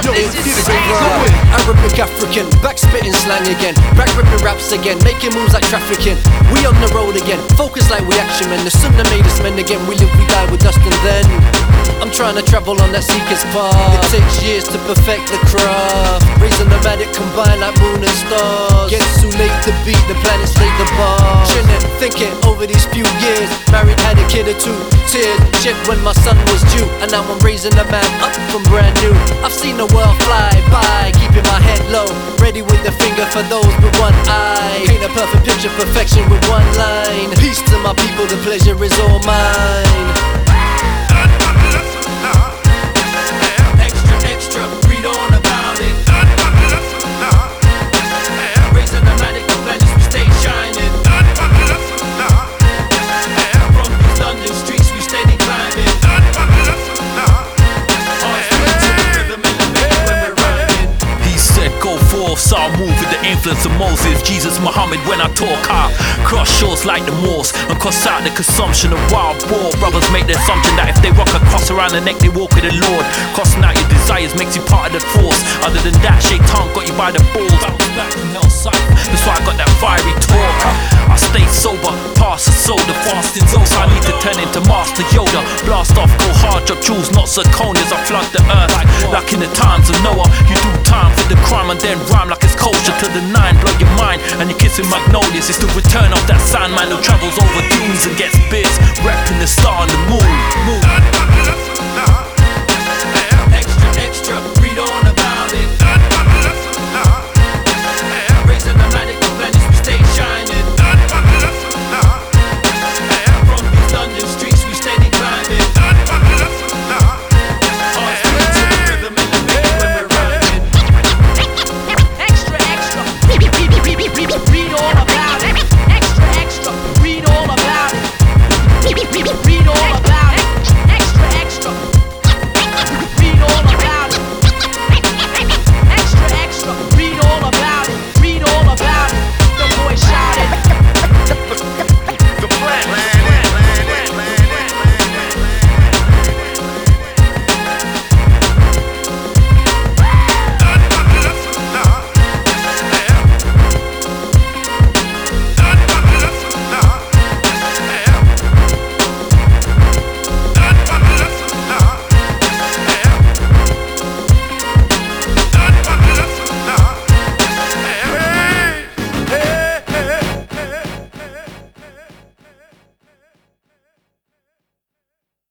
Arabic, African, back spitting slang again, back ripping raps again, making moves like trafficking. We on the road again, focus like we action men. The sunnah made us men again, we live, we die with dust and then I'm trying to travel on that seeker's path. It takes years to perfect the craft. Raising the magic combined like moon and stars. Gets too late to beat, the planets laid the bar. Chillin', thinking over these few years. Married, had a kid or two. Tears shed when my son was due. And now I'm raising a man up from brand new. I've seen the world fly by, keeping my head low, ready with the finger for those with one eye. Paint a perfect picture, perfection with one line. Peace to my people, the pleasure is all mine. Extra, read on about it. Raising the manic, the planets, we stay shining. From these London streets, we steady climbing. Go forth, so I'll move with the influence of Moses, Jesus, Muhammad. When I talk, I cross shores like the Moors and cross out the consumption of wild boar. Brothers make the assumption that if they rock a cross around the neck, they walk with the Lord. Crossing out your desires makes you part of the force. Other than that, Shaitan got you by the balls. That's why I got that fiery talk. I stay sober, pass the soda, fasting's over. I need to turn into Master Yoda. Blast off, go hard, drop jewels, not zirconias. I flood the earth like in the times of Noah. You do time for the crime and then rhyme like it's kosher to the nine. Blow your mind and you're kissing magnolias. It's the return of that Sandman who travels over dunes and gets bit.